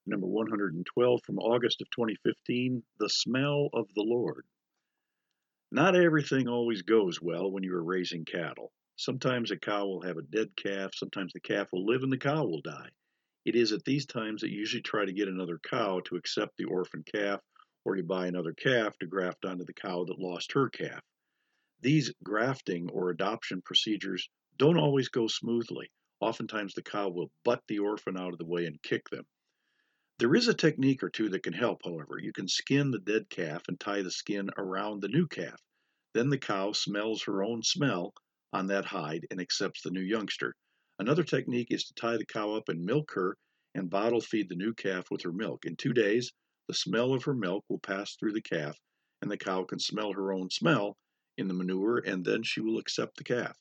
Number 112 from August of 2015, The Smell of the Lord. Not everything always goes well when you are raising cattle. Sometimes a cow will have a dead calf, sometimes the calf will live and the cow will die. It is at these times that you usually try to get another cow to accept the orphan calf, or you buy another calf to graft onto the cow that lost her calf. These grafting or adoption procedures don't always go smoothly. Oftentimes the cow will butt the orphan out of the way and kick them. There is a technique or two that can help, however. You can skin the dead calf and tie the skin around the new calf. Then the cow smells her own smell on that hide and accepts the new youngster. Another technique is to tie the cow up and milk her and bottle feed the new calf with her milk. In 2 days, the smell of her milk will pass through the calf, and the cow can smell her own smell in the manure, and then she will accept the calf.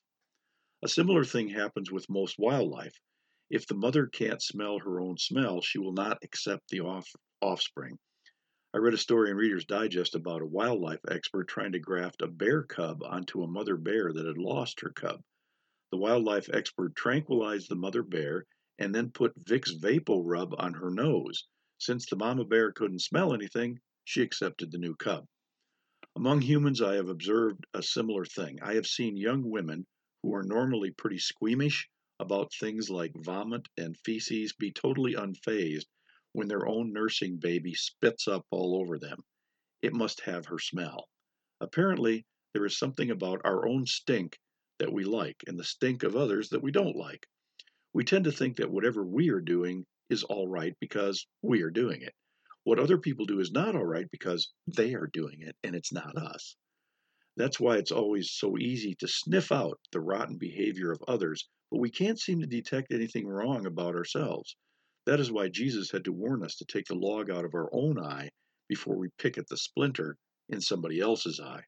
A similar thing happens with most wildlife. If the mother can't smell her own smell, she will not accept the offspring. I read a story in Reader's Digest about a wildlife expert trying to graft a bear cub onto a mother bear that had lost her cub. The wildlife expert tranquilized the mother bear and then put Vicks Vapo Rub on her nose. Since the mama bear couldn't smell anything, she accepted the new cub. Among humans, I have observed a similar thing. I have seen young women who are normally pretty squeamish about things like vomit and feces be totally unfazed when their own nursing baby spits up all over them. It must have her smell. Apparently, there is something about our own stink that we like and the stink of others that we don't like. We tend to think that whatever we are doing is all right because we are doing it. What other people do is not all right because they are doing it and it's not us. That's why it's always so easy to sniff out the rotten behavior of others, but we can't seem to detect anything wrong about ourselves. That is why Jesus had to warn us to take the log out of our own eye before we pick at the splinter in somebody else's eye.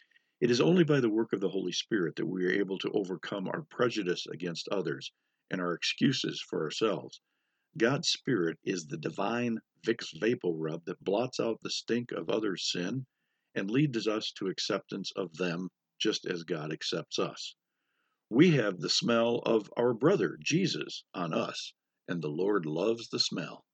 It is only by the work of the Holy Spirit that we are able to overcome our prejudice against others and our excuses for ourselves. God's Spirit is the divine Vicks Vapo Rub that blots out the stink of others' sin and leads us to acceptance of them just as God accepts us. We have the smell of our brother, Jesus, on us, and the Lord loves the smell.